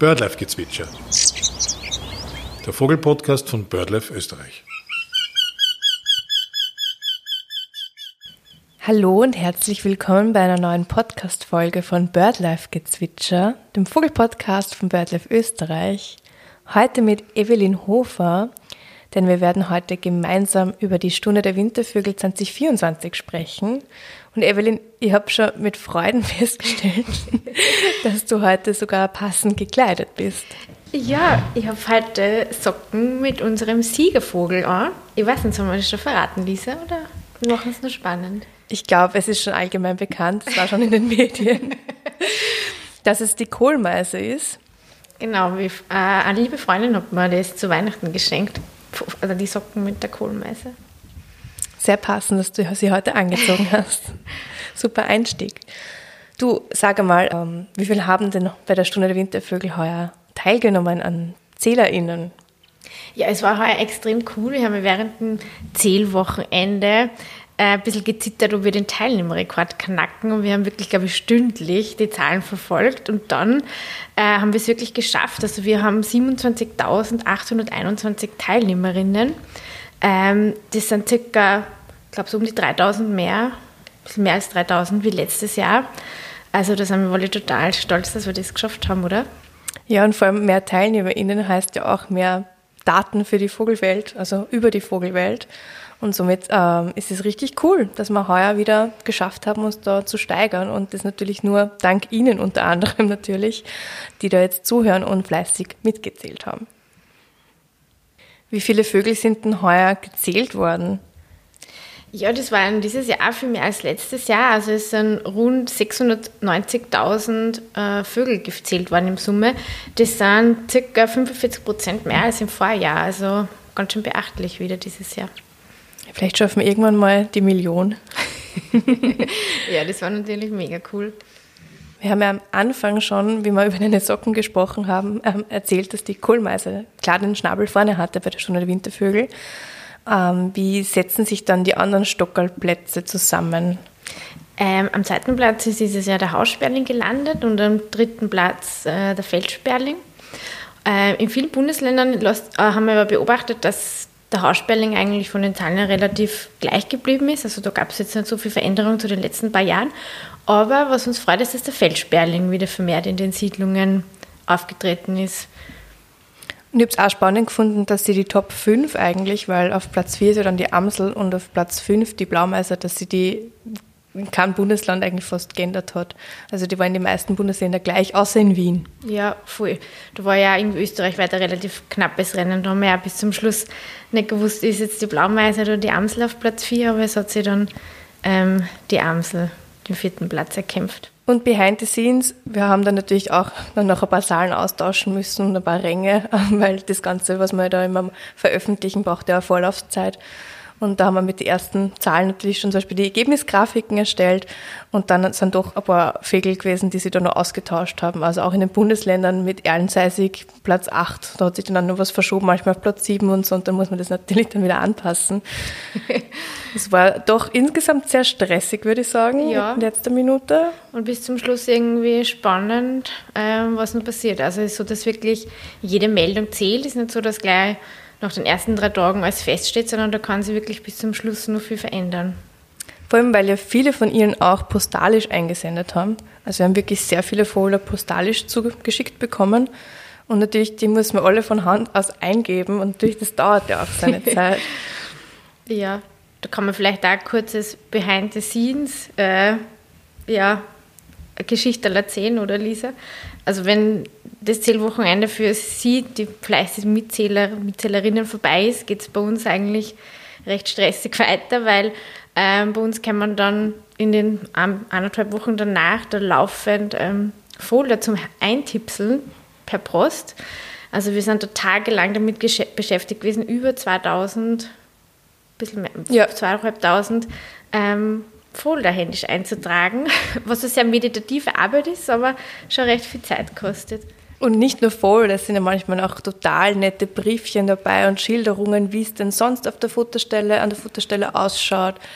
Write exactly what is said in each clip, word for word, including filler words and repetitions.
Birdlife-Gezwitscher. Der Vogelpodcast von BirdLife Österreich. Hallo und herzlich willkommen bei einer neuen Podcast-Folge von Birdlife-Gezwitscher, dem Vogelpodcast von BirdLife Österreich. Heute mit Evelyn Hofer, denn wir werden heute gemeinsam über die Stunde der Wintervögel zwanzig vierundzwanzig sprechen. Und Evelyn, ich habe schon mit Freuden festgestellt, dass du heute sogar passend gekleidet bist. Ja, ich habe heute Socken mit unserem Siegervogel an. Ich weiß nicht, sollen wir das schon verraten, Lisa, oder wir machen es nur spannend? Ich glaube, es ist schon allgemein bekannt, es war schon in den Medien, dass es die Kohlmeise ist. Genau, wie, äh, eine liebe Freundin hat mir das zu Weihnachten geschenkt, also die Socken mit der Kohlmeise. Sehr passend, dass du sie heute angezogen hast. Super Einstieg. Du, sag einmal, ähm, wie viele haben denn bei der Stunde der Wintervögel heuer teilgenommen an ZählerInnen? Ja, es war heuer extrem cool. Wir haben während dem Zählwochenende äh, ein bisschen gezittert, ob wir den Teilnehmerrekord knacken. Und wir haben wirklich, glaube ich, stündlich die Zahlen verfolgt. Und dann äh, haben wir es wirklich geschafft. Also wir haben siebenundzwanzigtausendachthunderteinundzwanzig Teilnehmerinnen. Ähm, das sind circa, ich glaube, so um die dreitausend mehr, ein bisschen mehr als dreitausend wie letztes Jahr. Also da sind wir alle total stolz, dass wir das geschafft haben, oder? Ja, und vor allem mehr TeilnehmerInnen heißt ja auch mehr Daten für die Vogelwelt, also über die Vogelwelt. Und somit ähm, ist es richtig cool, dass wir heuer wieder geschafft haben, uns da zu steigern. Und das natürlich nur dank Ihnen unter anderem natürlich, die da jetzt zuhören und fleißig mitgezählt haben. Wie viele Vögel sind denn heuer gezählt worden? Ja, das waren dieses Jahr auch viel mehr als letztes Jahr. Also es sind rund sechshundertneunzigtausend äh, Vögel gezählt worden in Summe. Das sind ca. fünfundvierzig Prozent mehr als im Vorjahr. Also ganz schön beachtlich wieder dieses Jahr. Vielleicht schaffen wir irgendwann mal die Million. Ja, das war natürlich mega cool. Wir haben ja am Anfang schon, wie wir über deine Socken gesprochen haben, ähm, erzählt, dass die Kohlmeise klar den Schnabel vorne hatte bei der Stunde der Wintervögel. Ähm, wie setzen sich dann die anderen Stockerlplätze zusammen? Ähm, am zweiten Platz ist dieses Jahr der Haussperling gelandet und am dritten Platz äh, der Feldsperling. Äh, in vielen Bundesländern los, äh, haben wir aber beobachtet, dass der Haussperling eigentlich von den Zahlen relativ gleich geblieben ist. Also da gab es jetzt nicht so viel Veränderung zu den letzten paar Jahren. Aber was uns freut, ist, dass der Feldsperling wieder vermehrt in den Siedlungen aufgetreten ist. Und ich habe es auch spannend gefunden, dass sie die Top fünf eigentlich, weil auf Platz vier ist ja dann die Amsel und auf Platz fünf die Blaumeiser, dass sie die in keinem Bundesland eigentlich fast geändert hat. Also die waren in den meisten Bundesländern gleich, außer in Wien. Ja, voll. Da war ja in Österreich weiter relativ knappes Rennen. Da haben wir ja bis zum Schluss nicht gewusst, ist jetzt die Blaumeiser oder die Amsel auf Platz vier, aber es hat sich dann ähm, die Amsel den vierten Platz erkämpft. Und behind the scenes, wir haben dann natürlich auch dann noch ein paar Zahlen austauschen müssen und ein paar Ränge, weil das Ganze, was wir da immer veröffentlichen, braucht ja eine Vorlaufzeit. Und da haben wir mit den ersten Zahlen natürlich schon zum Beispiel die Ergebnisgrafiken erstellt und dann sind doch ein paar Vögel gewesen, die sich da noch ausgetauscht haben. Also auch in den Bundesländern mit Erlenseisig Platz acht, da hat sich dann noch was verschoben, manchmal auf Platz sieben und so, und dann muss man das natürlich dann wieder anpassen. Es war doch insgesamt sehr stressig, würde ich sagen, ja. In letzter Minute. Und bis zum Schluss irgendwie spannend, ähm, was noch passiert. Also es ist so, dass wirklich jede Meldung zählt. Es ist nicht so, dass gleich nach den ersten drei Tagen alles feststeht, sondern da kann sich wirklich bis zum Schluss noch viel verändern. Vor allem, weil ja viele von ihnen auch postalisch eingesendet haben. Also wir haben wirklich sehr viele Folder postalisch zugeschickt bekommen. Und natürlich, die muss man alle von Hand aus eingeben. Und natürlich, das dauert ja auch seine Zeit. Ja, da kann man vielleicht auch ein kurzes Behind the Scenes, äh, ja, eine Geschichte erzählen, oder Lisa? Also wenn das Zählwochenende für Sie, die fleißigen Mitzähler, Mitzählerinnen vorbei ist, geht es bei uns eigentlich recht stressig weiter, weil ähm, bei uns kann man dann in den um, anderthalb Wochen danach da laufend ähm, Folder zum Eintipseln per Post. Also wir sind da tagelang damit gesch- beschäftigt gewesen, über zweitausend, ein bisschen mehr, ja. zweitausendfünfhundert ähm, Folder händisch einzutragen, was eine sehr meditative Arbeit ist, aber schon recht viel Zeit kostet. Und nicht nur Folder, es sind ja manchmal auch total nette Briefchen dabei und Schilderungen, wie es denn sonst auf der Futterstelle, an der Futterstelle ausschaut.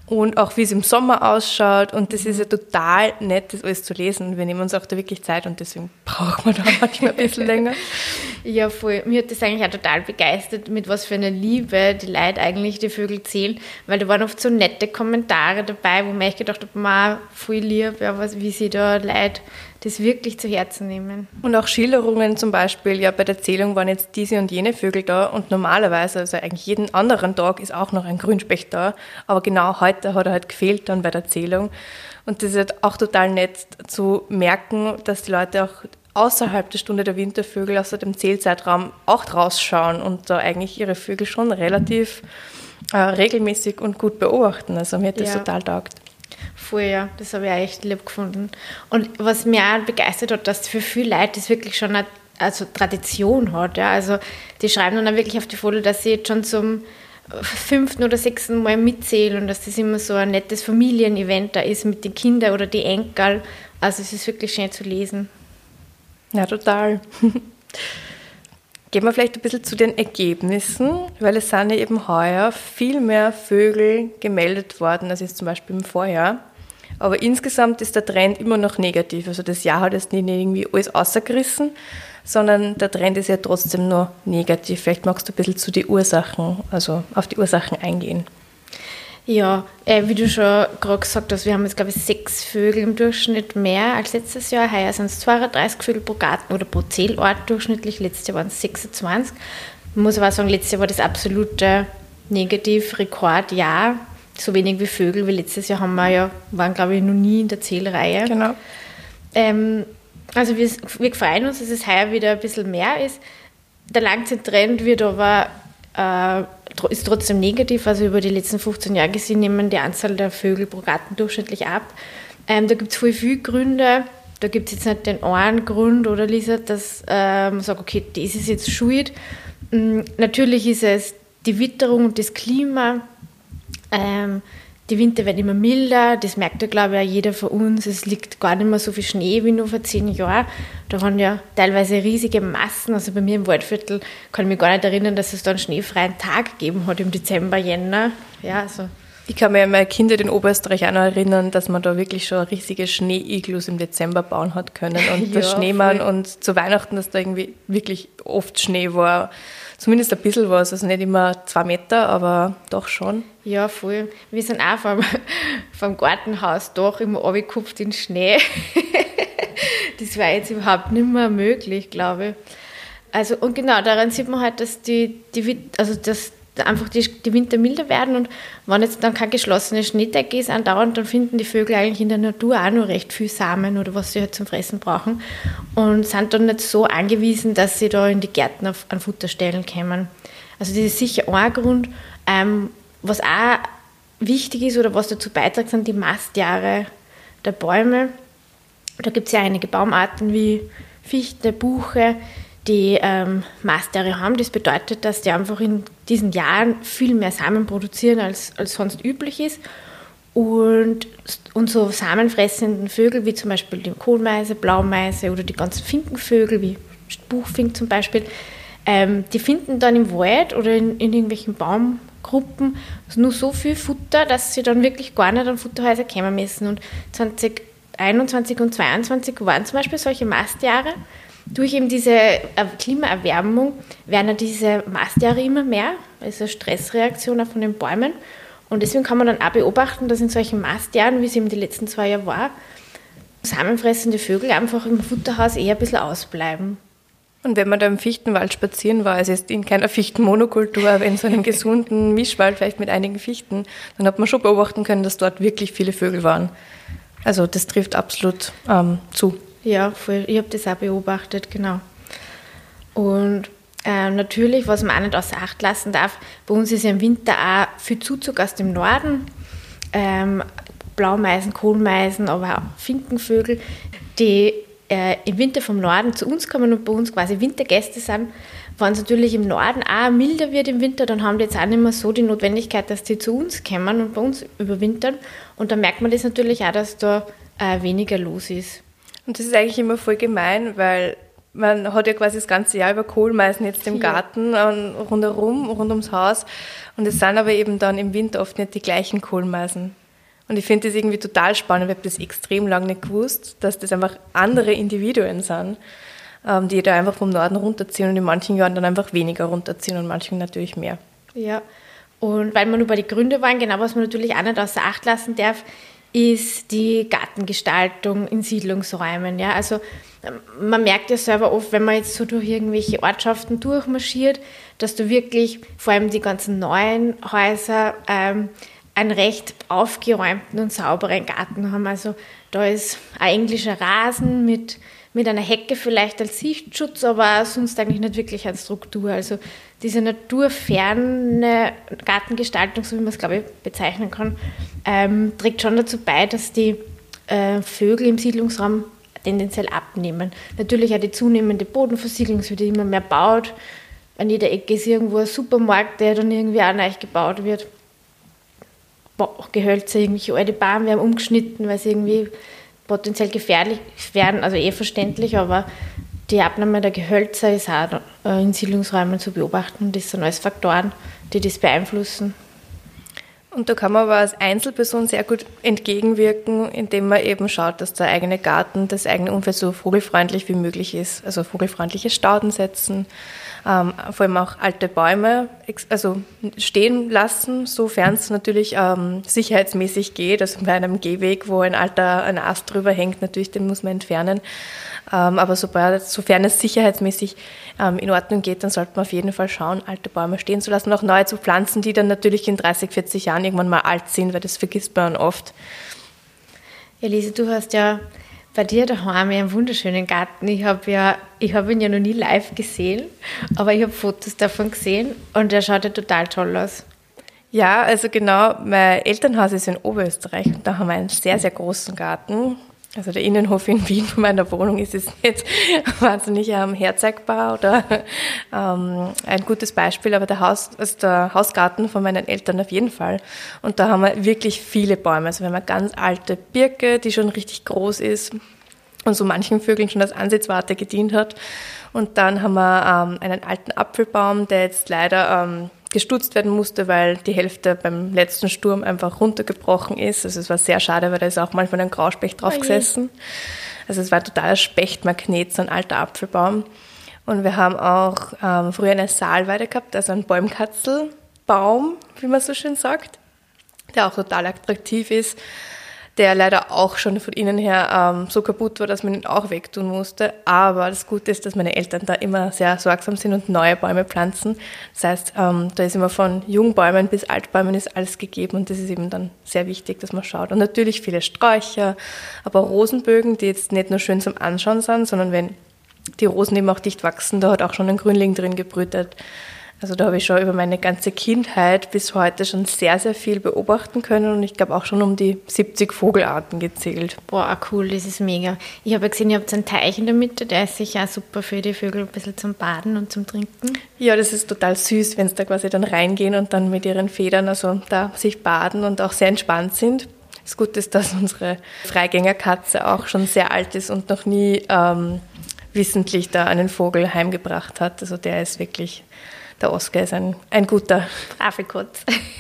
und auch wie es im Sommer ausschaut. Und das ist ja total nett, das alles zu lesen. Wir nehmen uns auch da wirklich Zeit und deswegen braucht man da manchmal ein bisschen länger. Ja, voll. Mir hat das eigentlich auch total begeistert, mit was für einer Liebe die Leute eigentlich die Vögel zählen, weil da waren oft so nette Kommentare dabei, wo man echt gedacht habe, man, voll lieb, ja, was, wie sie da Leute das wirklich zu Herzen nehmen. Und auch Schilderungen zum Beispiel, ja, bei der Zählung waren jetzt diese und jene Vögel da und normalerweise, also eigentlich jeden anderen Tag ist auch noch ein Grünspecht da, aber genau heute hat er halt gefehlt dann bei der Zählung. Und das ist halt auch total nett zu merken, dass die Leute auch außerhalb der Stunde der Wintervögel, außer dem Zählzeitraum, auch rausschauen und da eigentlich ihre Vögel schon relativ äh, regelmäßig und gut beobachten. Also mir hat das ja. total taugt. Voll, ja, das habe ich auch echt lieb gefunden. Und was mich auch begeistert hat, dass für viele Leute das wirklich schon eine also Tradition hat. Ja. Also die schreiben dann auch wirklich auf die Folie, dass sie jetzt schon zum fünften oder sechsten Mal mitzählen und dass das immer so ein nettes Familienevent da ist mit den Kindern oder die Enkel. Also es ist wirklich schön zu lesen. Ja, total. Gehen wir vielleicht ein bisschen zu den Ergebnissen, weil es sind ja eben heuer viel mehr Vögel gemeldet worden als jetzt zum Beispiel im Vorjahr. Aber insgesamt ist der Trend immer noch negativ. Also das Jahr hat jetzt nicht irgendwie alles rausgerissen, sondern der Trend ist ja trotzdem nur negativ. Vielleicht magst du ein bisschen zu den Ursachen, also auf die Ursachen eingehen. Ja, äh, wie du schon gerade gesagt hast, wir haben jetzt, glaube ich, sechs Vögel im Durchschnitt mehr als letztes Jahr. Heuer sind es zweiunddreißig Vögel pro Garten oder pro Zählort durchschnittlich. Letztes Jahr waren es sechsundzwanzig. Man muss aber auch sagen, letztes Jahr war das absolute Negativ-Rekordjahr. So wenig wie Vögel wie letztes Jahr haben wir ja, waren, glaube ich, noch nie in der Zählreihe. Genau. Ähm, also wir, wir freuen uns, dass es heuer wieder ein bisschen mehr ist. Der Langzeittrend wird aber äh, ist trotzdem negativ, also über die letzten fünfzehn Jahre gesehen nehmen die Anzahl der Vögel pro Garten durchschnittlich ab. Ähm, da gibt es voll viele Gründe. Da gibt es jetzt nicht den einen Grund, oder Lisa, dass äh, man sagt, okay, das ist jetzt schuld. Ähm, natürlich ist es die Witterung und das Klima. Ähm, die Winter werden immer milder, das merkt ja, glaube ich, auch jeder von uns. Es liegt gar nicht mehr so viel Schnee wie nur vor zehn Jahren. Da waren ja teilweise riesige Massen. Also bei mir im Waldviertel kann ich mich gar nicht erinnern, dass es da einen schneefreien Tag gegeben hat im Dezember, Jänner. Ja, also. Ich kann mich an meine Kinder in Oberösterreich auch noch erinnern, dass man da wirklich schon riesige Schneeiglus im Dezember bauen hat können. Und ja, das Schneemann voll. und zu Weihnachten, dass da irgendwie wirklich oft Schnee war. Zumindest ein bisschen was, also nicht immer zwei Meter, aber doch schon. Ja, voll. Wir sind auch vom, vom Gartenhaus doch immer runtergekupft in Schnee. Das war jetzt überhaupt nicht mehr möglich, glaube ich. Also, und genau, daran sieht man halt, dass die, die also dass einfach die, die Winter milder werden und wenn jetzt dann keine geschlossene Schneedecke ist andauernd, dann finden die Vögel eigentlich in der Natur auch noch recht viel Samen oder was sie halt zum Fressen brauchen und sind dann nicht so angewiesen, dass sie da in die Gärten auf, an Futterstellen kommen. Also das ist sicher ein Grund. Ähm, was auch wichtig ist oder was dazu beiträgt, sind die Mastjahre der Bäume. Da gibt es ja einige Baumarten wie Fichte, Buche, die ähm, Mastjahre haben. Das bedeutet, dass die einfach in diesen Jahren viel mehr Samen produzieren, als, als sonst üblich ist. Und, und so samenfressenden Vögel, wie zum Beispiel die Kohlmeise, Blaumeise oder die ganzen Finkenvögel, wie Buchfink zum Beispiel, ähm, die finden dann im Wald oder in, in irgendwelchen Baumgruppen nur so viel Futter, dass sie dann wirklich gar nicht an Futterhäuser kommen müssen. Und zwanzig einundzwanzig und zweiundzwanzig waren zum Beispiel solche Mastjahre. Durch eben diese Klimaerwärmung werden ja diese Mastjahre immer mehr, also eine Stressreaktion auch von den Bäumen. Und deswegen kann man dann auch beobachten, dass in solchen Mastjahren, wie es eben die letzten zwei Jahre war, samenfressende Vögel einfach im Futterhaus eher ein bisschen ausbleiben. Und wenn man da im Fichtenwald spazieren war, also jetzt in keiner Fichtenmonokultur, aber in so einem gesunden Mischwald, vielleicht mit einigen Fichten, dann hat man schon beobachten können, dass dort wirklich viele Vögel waren. Also das trifft absolut ähm, zu. Ja, voll. Ich habe das auch beobachtet, genau. Und äh, natürlich, was man auch nicht außer Acht lassen darf, bei uns ist ja im Winter auch viel Zuzug aus dem Norden. Ähm, Blaumeisen, Kohlmeisen, aber auch Finkenvögel, die äh, im Winter vom Norden zu uns kommen und bei uns quasi Wintergäste sind. Wenn es natürlich im Norden auch milder wird im Winter, dann haben die jetzt auch nicht mehr so die Notwendigkeit, dass die zu uns kommen und bei uns überwintern. Und dann merkt man das natürlich auch, dass da äh, weniger los ist. Und das ist eigentlich immer voll gemein, weil man hat ja quasi das ganze Jahr über Kohlmeisen jetzt im Garten rundherum, rund ums Haus. Und es sind aber eben dann im Winter oft nicht die gleichen Kohlmeisen. Und ich finde das irgendwie total spannend. Ich habe das extrem lange nicht gewusst, dass das einfach andere Individuen sind, ähm, die da einfach vom Norden runterziehen und in manchen Jahren dann einfach weniger runterziehen und in manchen natürlich mehr. Ja, und weil wir nur bei den Gründen waren, genau, was man natürlich auch nicht außer Acht lassen darf, ist die Gartengestaltung in Siedlungsräumen. Ja? Also man merkt ja selber oft, wenn man jetzt so durch irgendwelche Ortschaften durchmarschiert, dass du wirklich, vor allem die ganzen neuen Häuser, ähm, einen recht aufgeräumten und sauberen Garten haben. Also da ist ein englischer Rasen mit, mit einer Hecke vielleicht als Sichtschutz, aber sonst eigentlich nicht wirklich als Struktur. Also diese naturferne Gartengestaltung, so wie man es, glaube ich, bezeichnen kann, ähm, trägt schon dazu bei, dass die äh, Vögel im Siedlungsraum tendenziell abnehmen. Natürlich auch die zunehmende Bodenversiegelung, es wird immer mehr gebaut. An jeder Ecke ist irgendwo ein Supermarkt, der dann irgendwie auch neu gebaut wird. Gehölze, irgendwelche alte Bäume werden umgeschnitten, weil sie irgendwie potenziell gefährlich werden, also eh verständlich, aber die Abnahme der Gehölze ist auch in Siedlungsräumen zu beobachten. Das sind alles Faktoren, die das beeinflussen. Und da kann man aber als Einzelperson sehr gut entgegenwirken, indem man eben schaut, dass der eigene Garten, das eigene Umfeld so vogelfreundlich wie möglich ist. Also vogelfreundliche Stauden setzen, ähm, vor allem auch alte Bäume also stehen lassen, sofern es natürlich ähm, sicherheitsmäßig geht. Also bei einem Gehweg, wo ein alter ein Ast drüber hängt, natürlich, den muss man entfernen. Ähm, aber sobald, sofern es sicherheitsmäßig ähm, in Ordnung geht, dann sollte man auf jeden Fall schauen, alte Bäume stehen zu lassen und auch neue zu pflanzen, die dann natürlich in dreißig, vierzig Jahren irgendwann mal alt sind, weil das vergisst man oft. Elise, du hast ja bei dir daheim einen wunderschönen Garten. Ich habe ja, ich habe ihn ja noch nie live gesehen, aber ich habe Fotos davon gesehen und der schaut ja total toll aus. Ja, also genau, mein Elternhaus ist in Oberösterreich und da haben wir einen sehr, sehr großen Garten. Also der Innenhof in Wien von meiner Wohnung ist jetzt nicht wahnsinnig ähm, herzeigbar oder ähm, ein gutes Beispiel, aber der, Haus, also der Hausgarten von meinen Eltern auf jeden Fall. Und da haben wir wirklich viele Bäume. Also wir haben eine ganz alte Birke, die schon richtig groß ist und so manchen Vögeln schon als Ansitzwarte gedient hat. Und dann haben wir ähm, einen alten Apfelbaum, der jetzt leider ähm, gestutzt werden musste, weil die Hälfte beim letzten Sturm einfach runtergebrochen ist. Also es war sehr schade, weil da ist auch manchmal ein Grauspecht drauf gesessen. Also es war totaler Spechtmagnet, so ein alter Apfelbaum. Und wir haben auch ähm, früher eine Salweide gehabt, also einen Bäumkatzelbaum, wie man so schön sagt, der auch total attraktiv ist, der leider auch schon von innen her ähm, so kaputt war, dass man ihn auch wegtun musste. Aber das Gute ist, dass meine Eltern da immer sehr sorgsam sind und neue Bäume pflanzen. Das heißt, ähm, da ist immer von Jungbäumen bis Altbäumen ist alles gegeben und das ist eben dann sehr wichtig, dass man schaut. Und natürlich viele Sträucher, aber Rosenbögen, die jetzt nicht nur schön zum Anschauen sind, sondern wenn die Rosen eben auch dicht wachsen, da hat auch schon ein Grünling drin gebrütet. Also da habe ich schon über meine ganze Kindheit bis heute schon sehr, sehr viel beobachten können und ich glaube auch schon um die siebzig Vogelarten gezählt. Boah, cool, das ist mega. Ich habe ja gesehen, ihr habt einen Teich in der Mitte, der ist sicher auch super für die Vögel, ein bisschen zum Baden und zum Trinken. Ja, das ist total süß, wenn sie da quasi dann reingehen und dann mit ihren Federn also da sich baden und auch sehr entspannt sind. Das Gute ist, dass unsere Freigängerkatze auch schon sehr alt ist und noch nie ähm, wissentlich da einen Vogel heimgebracht hat. Also der ist wirklich... Der Oskar ist ein, ein guter. Brave Kotz.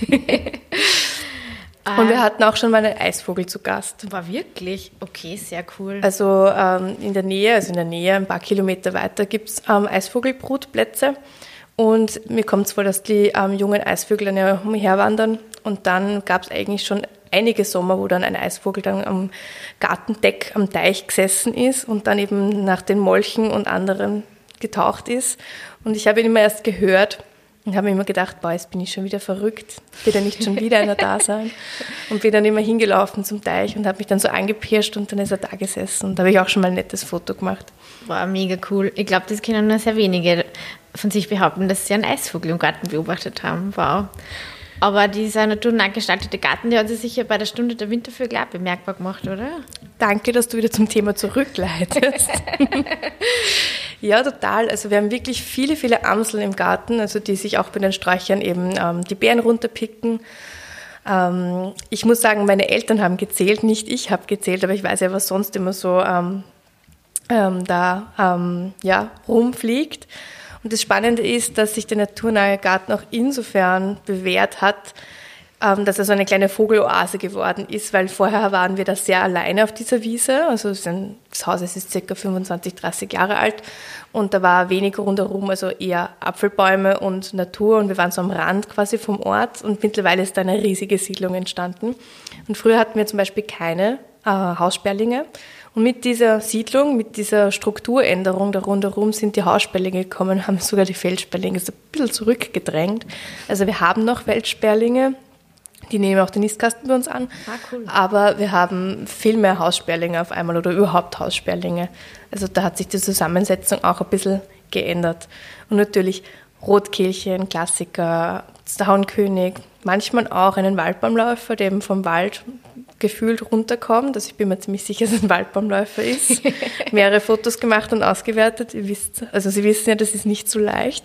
Und wir hatten auch schon mal einen Eisvogel zu Gast. War wirklich? Okay, sehr cool. Also ähm, in der Nähe, also in der Nähe, ein paar Kilometer weiter, gibt es ähm, Eisvogelbrutplätze. Und mir kommt es vor, dass die ähm, jungen Eisvögel dann ja umherwandern. Und dann gab es eigentlich schon einige Sommer, wo dann ein Eisvogel dann am Gartendeck, am Teich gesessen ist und dann eben nach den Molchen und anderen getaucht ist. Und ich habe ihn immer erst gehört und habe mir immer gedacht, boah, jetzt bin ich schon wieder verrückt. Wird ja nicht schon wieder einer da sein? Und bin dann immer hingelaufen zum Teich und habe mich dann so angepirscht und dann ist er da gesessen. Und da habe ich auch schon mal ein nettes Foto gemacht. War mega cool. Ich glaube, das können nur sehr wenige von sich behaupten, dass sie einen Eisvogel im Garten beobachtet haben. Wow. Aber dieser naturnah gestaltete Garten, der hat sich sicher bei der Stunde der Wintervögel auch bemerkbar gemacht, oder? Danke, dass du wieder zum Thema zurückleitest. Ja, total. Also wir haben wirklich viele, viele Amseln im Garten, also die sich auch bei den Sträuchern eben ähm, die Beeren runterpicken. Ähm, ich muss sagen, meine Eltern haben gezählt, nicht ich habe gezählt, aber ich weiß ja, was sonst immer so ähm, ähm, da ähm, ja, rumfliegt. Und das Spannende ist, dass sich der naturnahe Garten auch insofern bewährt hat, ähm, dass er so eine kleine Vogeloase geworden ist, weil vorher waren wir da sehr alleine auf dieser Wiese. Also das Haus ist ca. fünfundzwanzig, dreißig Jahre alt und da war wenig rundherum, also eher Apfelbäume und Natur und wir waren so am Rand quasi vom Ort und mittlerweile ist da eine riesige Siedlung entstanden. Und früher hatten wir zum Beispiel keine äh, Haussperlinge. Und mit dieser Siedlung, mit dieser Strukturänderung da rundherum sind die Haussperlinge gekommen, haben sogar die Feldsperlinge so ein bisschen zurückgedrängt. Also wir haben noch Feldsperlinge, die nehmen auch den Nistkasten bei uns an. Ah, cool. Aber wir haben viel mehr Haussperlinge auf einmal oder überhaupt Haussperlinge. Also da hat sich die Zusammensetzung auch ein bisschen geändert. Und natürlich Rotkehlchen, Klassiker, der Hauenkönig, manchmal auch einen Waldbaumläufer, der eben vom Wald gefühlt runterkommt. Also ich bin mir ziemlich sicher, dass es ein Waldbaumläufer ist. Mehrere Fotos gemacht und ausgewertet. Ihr wisst, also Sie wissen ja, das ist nicht so leicht,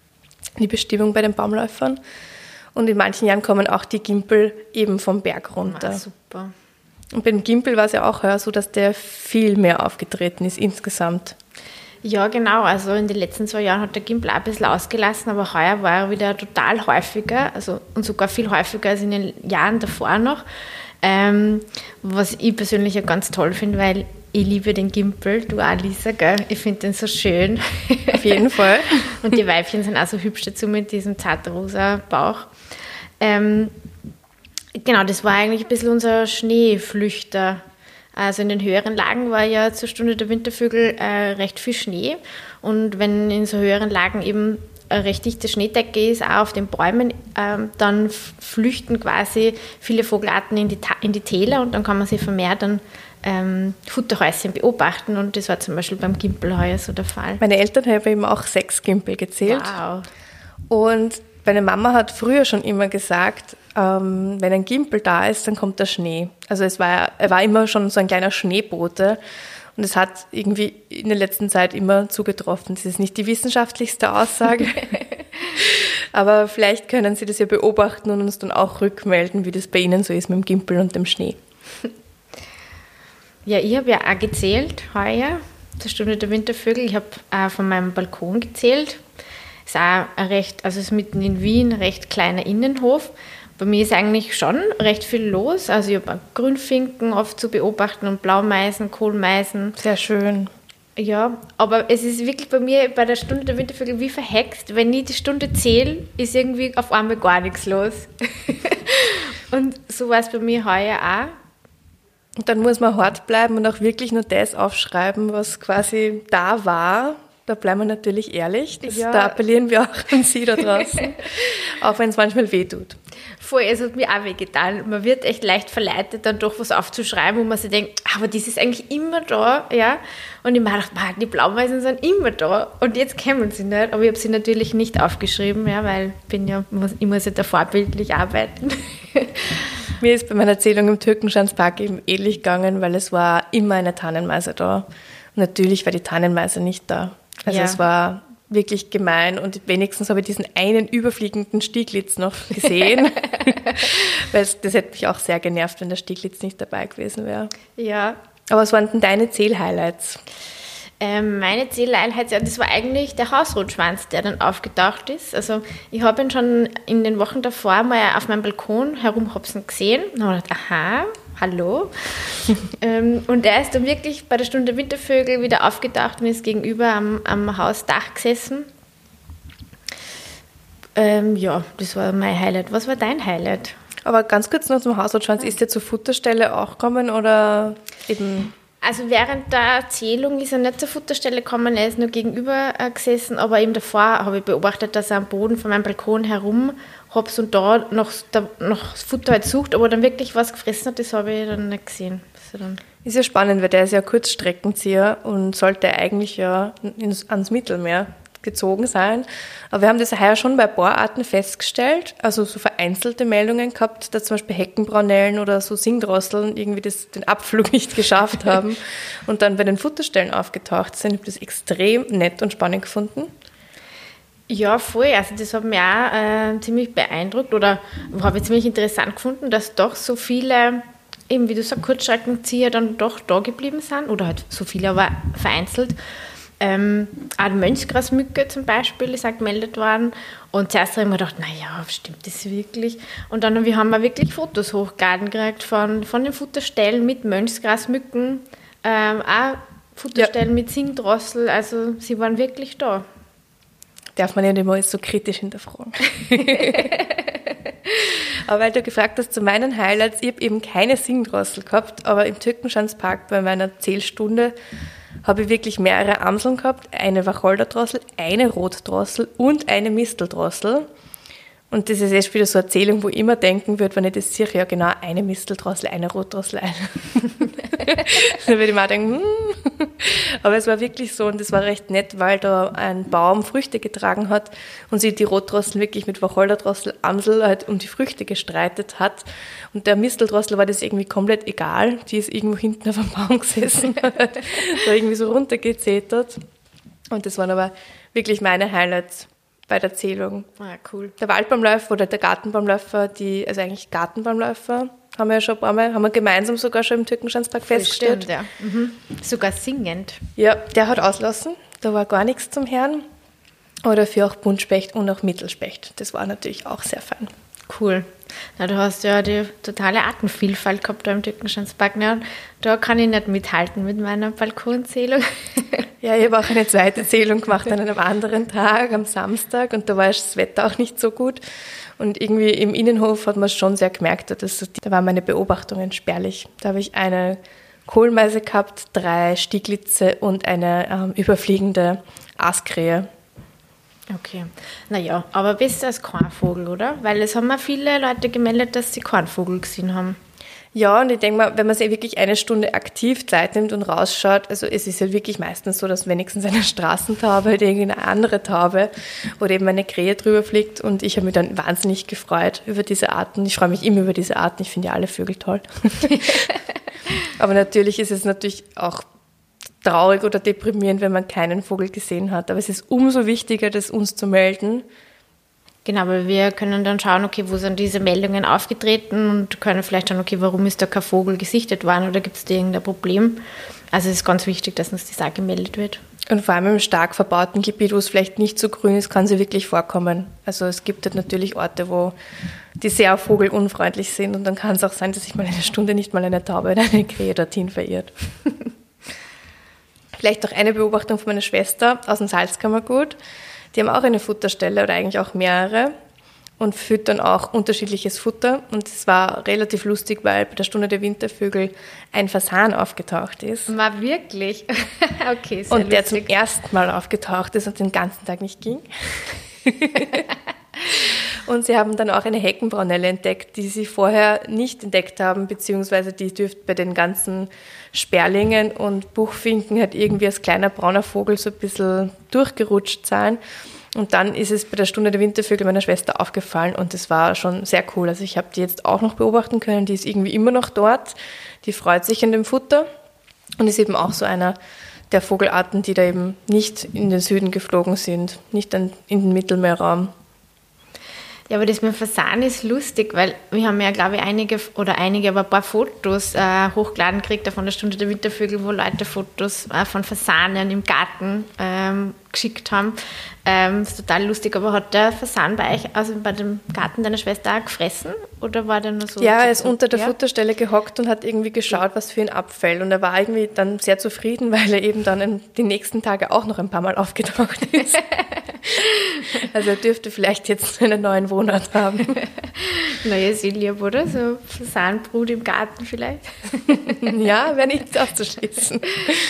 die Bestimmung bei den Baumläufern. Und in manchen Jahren kommen auch die Gimpel eben vom Berg runter. Ah, super. Und beim Gimpel war es ja auch heuer so, dass der viel mehr aufgetreten ist insgesamt. Ja, genau. Also in den letzten zwei Jahren hat der Gimpel auch ein bisschen ausgelassen, aber heuer war er wieder total häufiger, also und sogar viel häufiger als in den Jahren davor noch. Ähm, was ich persönlich ja ganz toll finde, weil ich liebe den Gimpel, du auch, Lisa, gell? Ich finde den so schön. Auf jeden Fall. Und die Weibchen sind auch so hübsch dazu mit diesem zartrosa Bauch. Ähm, genau, das war eigentlich ein bisschen unser Schneeflüchter. Also in den höheren Lagen war ja zur Stunde der Wintervögel äh, recht viel Schnee. Und wenn in so höheren Lagen eben eine recht dichte Schneedecke ist, auch auf den Bäumen, ähm, dann flüchten quasi viele Vogelarten in die, Ta- in die Täler und dann kann man sie vermehrt dann ähm, Futterhäuschen beobachten und das war zum Beispiel beim Gimpel heuer so der Fall. Meine Eltern haben eben auch sechs Gimpel gezählt. Wow. Und meine Mama hat früher schon immer gesagt, ähm, wenn ein Gimpel da ist, dann kommt der Schnee. Also es war, er war immer schon so ein kleiner Schneebote. Und es hat irgendwie in der letzten Zeit immer zugetroffen. Das ist nicht die wissenschaftlichste Aussage, aber vielleicht können Sie das ja beobachten und uns dann auch rückmelden, wie das bei Ihnen so ist mit dem Gimpel und dem Schnee. Ja, ich habe ja auch gezählt heuer, zur Stunde der Wintervögel. Ich habe auch von meinem Balkon gezählt. Es ist auch ein recht, also es ist mitten in Wien, ein recht kleiner Innenhof. Bei mir ist eigentlich schon recht viel los. Also ich habe Grünfinken oft zu beobachten und Blaumeisen, Kohlmeisen. Sehr schön. Ja, aber es ist wirklich bei mir bei der Stunde der Wintervögel wie verhext. Wenn ich die Stunde zähle, ist irgendwie auf einmal gar nichts los. Und so war es bei mir heuer auch. Und dann muss man hart bleiben und auch wirklich nur das aufschreiben, was quasi da war. Da bleiben wir natürlich ehrlich. Das, ja. Da appellieren wir auch an Sie da draußen, auch wenn es manchmal weh tut. Voll, es hat mir auch wehgetan. Man wird echt leicht verleitet, dann doch was aufzuschreiben, wo man sich denkt, aber das ist eigentlich immer da. Ja? Und ich mir gedacht, die Blaumeisen sind immer da und jetzt kämen sie nicht. Aber ich habe sie natürlich nicht aufgeschrieben, ja, weil ich, bin ja, ich muss ja da vorbildlich arbeiten. Mir ist bei meiner Erzählung im Türkenschanzpark eben ähnlich gegangen, weil es war immer eine Tannenmeise da. Und natürlich war die Tannenmeise nicht da. Also ja. Es war wirklich gemein und wenigstens habe ich diesen einen überfliegenden Stieglitz noch gesehen, weil es, das hätte mich auch sehr genervt, wenn der Stieglitz nicht dabei gewesen wäre. Ja. Aber was waren denn deine Zählhighlights? Ähm, meine Zählhighlights, ja, das war eigentlich der Hausrotschwanz, der dann aufgetaucht ist. Also ich habe ihn schon in den Wochen davor mal auf meinem Balkon herumhopsen gesehen und habe gedacht, aha, hallo. ähm, und er ist dann wirklich bei der Stunde der Wintervögel wieder aufgetaucht und ist gegenüber am, am Hausdach gesessen. Ähm, ja, das war mein Highlight. Was war dein Highlight? Aber ganz kurz noch zum Hausrotschwanz. Ist der zur Futterstelle auch gekommen oder eben... Also während der Erzählung ist er nicht zur Futterstelle gekommen, er ist nur gegenüber äh, gesessen, aber eben davor habe ich beobachtet, dass er am Boden von meinem Balkon herumhopst und da noch, da noch das Futter halt sucht, aber dann wirklich was gefressen hat, das habe ich dann nicht gesehen. Also dann ist ja spannend, weil der ist ja Kurzstreckenzieher und sollte eigentlich ja ins, ans Mittelmeer gezogen sein. Aber wir haben das heuer schon bei Bohrarten festgestellt, also so vereinzelte Meldungen gehabt, dass zum Beispiel Heckenbraunellen oder so Singdrosseln irgendwie das, den Abflug nicht geschafft haben und dann bei den Futterstellen aufgetaucht sind. Ich habe das extrem nett und spannend gefunden. Ja, voll. Also das hat mich auch äh, ziemlich beeindruckt oder habe ich ziemlich interessant gefunden, dass doch so viele, eben wie du sagst, Kurzstreckenzieher dann doch da geblieben sind oder halt so viele, aber vereinzelt. Ähm, auch die Mönchsgrasmücke zum Beispiel ist auch gemeldet worden. Und zuerst habe ich mir gedacht, naja, stimmt das wirklich? Und dann wir haben wir wirklich Fotos hochgeladen gekriegt von, von den Futterstellen mit Mönchsgrasmücken, ähm, auch Futterstellen ja. mit Singdrossel, also sie waren wirklich da. Darf man ja nicht mal so kritisch hinterfragen. Aber weil du gefragt hast, zu meinen Highlights, ich habe eben keine Singdrossel gehabt, aber im Türkenschanzpark bei meiner Zählstunde habe ich wirklich mehrere Amseln gehabt, eine Wacholderdrossel, eine Rotdrossel und eine Misteldrossel. Und das ist erst wieder so eine Erzählung, wo ich immer denken würde, wenn ich das sehe, ja genau, eine Misteldrossel, eine Rotdrossel, eine. Dann würde ich mir auch denken, hm. Aber es war wirklich so und es war recht nett, weil da ein Baum Früchte getragen hat und sie die Rotdrossel wirklich mit Wacholderdrossel, Amsel halt um die Früchte gestreitet hat. Und der Misteldrossel war das irgendwie komplett egal. Die ist irgendwo hinten auf dem Baum gesessen und hat da irgendwie so runtergezetert. Und das waren aber wirklich meine Highlights bei der Zählung. Ah, cool. Der Waldbaumläufer oder der Gartenbaumläufer, die, also eigentlich Gartenbaumläufer, haben wir ja schon ein paar Mal, haben wir gemeinsam sogar schon im Türkenschanzpark festgestellt. Stimmt, ja. Mhm. Sogar singend. Ja, der hat auslassen. Da war gar nichts zum Hören. Aber dafür auch Buntspecht und auch Mittelspecht. Das war natürlich auch sehr fein. Cool. Na, du hast ja die totale Artenvielfalt gehabt da im Türkenschanzpark. Ja, da kann ich nicht mithalten mit meiner Balkonzählung. Ja, ich habe auch eine zweite Zählung gemacht an einem anderen Tag, am Samstag. Und da war das Wetter auch nicht so gut. Und irgendwie im Innenhof hat man es schon sehr gemerkt. Dass, da waren meine Beobachtungen spärlich. Da habe ich eine Kohlmeise gehabt, drei Stieglitze und eine ähm, überfliegende Aaskrähe. Okay, naja, aber bist du als Kornvogel, oder? Weil es haben ja viele Leute gemeldet, dass sie Kornvogel gesehen haben. Ja, und ich denke mal, wenn man sich wirklich eine Stunde aktiv Zeit nimmt und rausschaut, also es ist ja wirklich meistens so, dass wenigstens eine Straßentaube oder irgendeine andere Taube oder eben eine Krähe drüber fliegt und ich habe mich dann wahnsinnig gefreut über diese Arten. Ich freue mich immer über diese Arten, ich finde ja alle Vögel toll. Aber natürlich ist es natürlich auch traurig oder deprimierend, wenn man keinen Vogel gesehen hat. Aber es ist umso wichtiger, das uns zu melden. Genau, weil wir können dann schauen, okay, wo sind diese Meldungen aufgetreten und können vielleicht schauen, okay, warum ist da kein Vogel gesichtet worden oder gibt es da irgendein Problem? Also es ist ganz wichtig, dass uns das auch gemeldet wird. Und vor allem im stark verbauten Gebiet, wo es vielleicht nicht so grün ist, kann sie wirklich vorkommen. Also es gibt halt natürlich Orte, wo die sehr vogelunfreundlich sind und dann kann es auch sein, dass sich mal eine Stunde nicht mal eine Taube oder eine Krähe dorthin verirrt. Vielleicht auch eine Beobachtung von meiner Schwester aus dem Salzkammergut. Die haben auch eine Futterstelle oder eigentlich auch mehrere und füttern auch unterschiedliches Futter. Und es war relativ lustig, weil bei der Stunde der Wintervögel ein Fasan aufgetaucht ist. War wirklich? Okay, sehr Und lustig. der zum ersten Mal aufgetaucht ist und den ganzen Tag nicht ging. Und sie haben dann auch eine Heckenbraunelle entdeckt, die sie vorher nicht entdeckt haben, beziehungsweise die dürfte bei den ganzen Sperlingen und Buchfinken halt irgendwie als kleiner brauner Vogel so ein bisschen durchgerutscht sein. Und dann ist es bei der Stunde der Wintervögel meiner Schwester aufgefallen und das war schon sehr cool. Also ich habe die jetzt auch noch beobachten können, die ist irgendwie immer noch dort, die freut sich an dem Futter und ist eben auch so einer der Vogelarten, die da eben nicht in den Süden geflogen sind, nicht in den Mittelmeerraum. Ja, aber das mit dem Fasan ist lustig, weil wir haben ja, glaube ich, einige, oder einige, aber ein paar Fotos äh, hochgeladen gekriegt von der Stunde der Wintervögel, wo Leute Fotos äh, von Fasanen im Garten ähm, geschickt haben. Ähm, ist total lustig, aber hat der Fasan bei euch, also bei dem Garten deiner Schwester auch gefressen? Oder war der nur so? Ja, er ist unter der ja? Futterstelle gehockt und hat irgendwie geschaut, was für ihn abfällt. Und er war irgendwie dann sehr zufrieden, weil er eben dann in, die nächsten Tage auch noch ein paar Mal aufgetaucht ist. Also er dürfte vielleicht jetzt einen neuen Wohnort haben. Naja, ist eh lieb, oder? So Fasanbrut im Garten vielleicht. Ja, wäre nichts auszuschließen.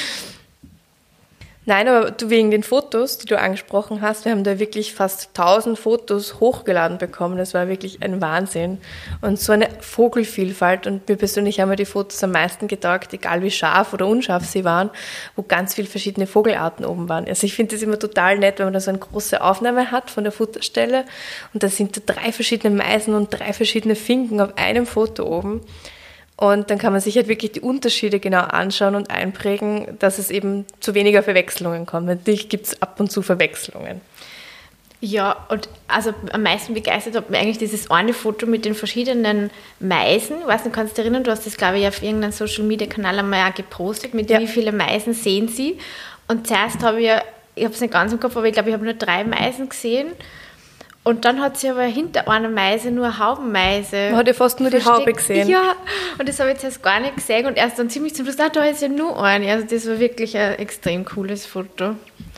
Nein, aber du wegen den Fotos, die du angesprochen hast, wir haben da wirklich fast tausend Fotos hochgeladen bekommen. Das war wirklich ein Wahnsinn. Und so eine Vogelvielfalt. Und mir persönlich haben mir die Fotos am meisten getaugt, egal wie scharf oder unscharf sie waren, wo ganz viele verschiedene Vogelarten oben waren. Also ich finde das immer total nett, wenn man da so eine große Aufnahme hat von der Futterstelle. Und da sind da drei verschiedene Meisen und drei verschiedene Finken auf einem Foto oben. Und dann kann man sich halt wirklich die Unterschiede genau anschauen und einprägen, dass es eben zu weniger Verwechslungen kommt. Natürlich gibt es ab und zu Verwechslungen. Ja, und also am meisten begeistert hat mich eigentlich dieses eine Foto mit den verschiedenen Meisen. Ich weiß nicht, kannst du dich erinnern, du hast das, glaube ich, auf irgendeinem Social-Media-Kanal einmal auch gepostet, mit ja. wie viele Meisen sehen sie. Und zuerst habe ich ja, ich habe es nicht ganz im Kopf, aber ich glaube, ich habe nur drei Meisen gesehen. Und dann hat sie aber hinter einer Meise nur eine Haubenmeise. Man hat ja fast nur versteckt. Die Haube gesehen. Ja, und das habe ich jetzt gar nicht gesehen. Und erst dann ziemlich zum Schluss, ah, da ist ja nur eine. Also das war wirklich ein extrem cooles Foto.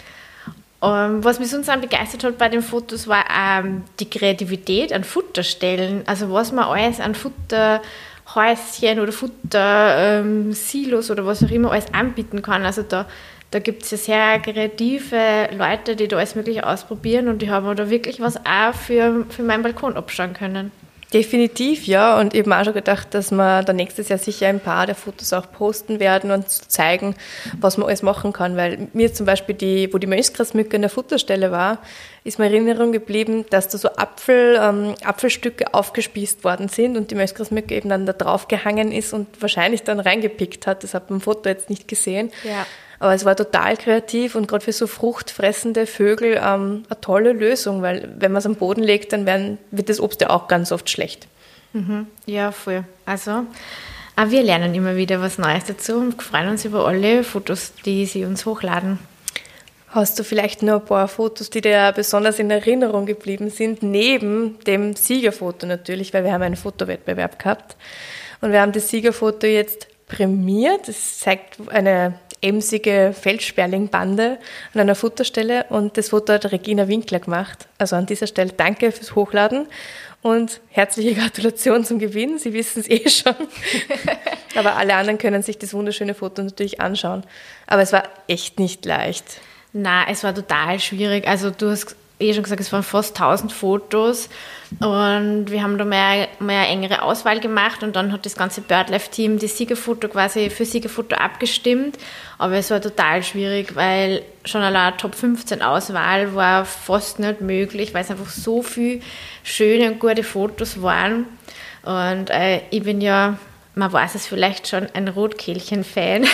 Um, was mich sonst auch begeistert hat bei den Fotos, war ähm, die Kreativität an Futterstellen. Also was man alles an Futterhäuschen oder Futtersilos ähm, oder was auch immer alles anbieten kann. Also da, da gibt es ja sehr kreative Leute, die da alles Mögliche ausprobieren und die haben da wirklich was auch für, für meinen Balkon abschauen können. Definitiv, ja. Und ich habe mir auch schon gedacht, dass wir da nächstes Jahr sicher ein paar der Fotos auch posten werden und zeigen, was man alles machen kann. Weil mir zum Beispiel, die, wo die Mönchsgrasmücke in der Futterstelle war, ist mir in Erinnerung geblieben, dass da so Apfel, ähm, Apfelstücke aufgespießt worden sind und die Mönchsgrasmücke eben dann da drauf gehangen ist und wahrscheinlich dann reingepickt hat. Das hat man im Foto jetzt nicht gesehen. Ja. Aber es war total kreativ und gerade für so fruchtfressende Vögel ähm, eine tolle Lösung, weil wenn man es am Boden legt, dann werden, wird das Obst ja auch ganz oft schlecht. Mhm. Ja, voll. Also auch wir lernen immer wieder was Neues dazu und freuen uns über alle Fotos, die sie uns hochladen. Hast du vielleicht noch ein paar Fotos, die dir besonders in Erinnerung geblieben sind, neben dem Siegerfoto natürlich, weil wir haben einen Fotowettbewerb gehabt und wir haben das Siegerfoto jetzt prämiert. Es zeigt eine emsige Feldsperlingbande an einer Futterstelle und das Foto hat Regina Winkler gemacht. Also an dieser Stelle danke fürs Hochladen und herzliche Gratulation zum Gewinn. Sie wissen es eh schon. Aber alle anderen können sich das wunderschöne Foto natürlich anschauen. Aber es war echt nicht leicht. Nein, es war total schwierig. Also du hast eh schon gesagt, es waren fast tausend Fotos und wir haben da mehr, mehr engere Auswahl gemacht und dann hat das ganze BirdLife-Team das Siegerfoto quasi für Siegerfoto abgestimmt. Aber es war total schwierig, weil schon allein Top fünfzehn Auswahl war fast nicht möglich, weil es einfach so viele schöne und gute Fotos waren. Und äh, ich bin ja, man weiß es vielleicht schon, ein Rotkehlchen-Fan.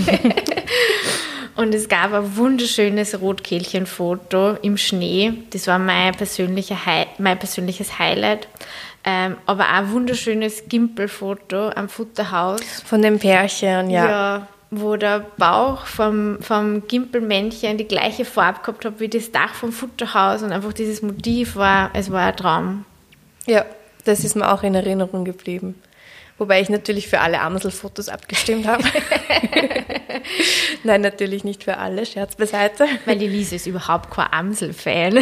Und es gab ein wunderschönes Rotkehlchenfoto im Schnee. Das war mein, persönlicher Hi- mein persönliches Highlight. Ähm, aber auch ein wunderschönes Gimpelfoto am Futterhaus. Von dem Pärchen, ja. Ja, wo der Bauch vom, vom Gimpelmännchen die gleiche Farbe gehabt hat wie das Dach vom Futterhaus. Und einfach dieses Motiv war, es war ein Traum. Ja, das ist mir auch in Erinnerung geblieben. Wobei ich natürlich für alle Amselfotos abgestimmt habe. Nein, natürlich nicht für alle, Scherz beiseite. Weil die Lise ist überhaupt kein Amsel-Fan.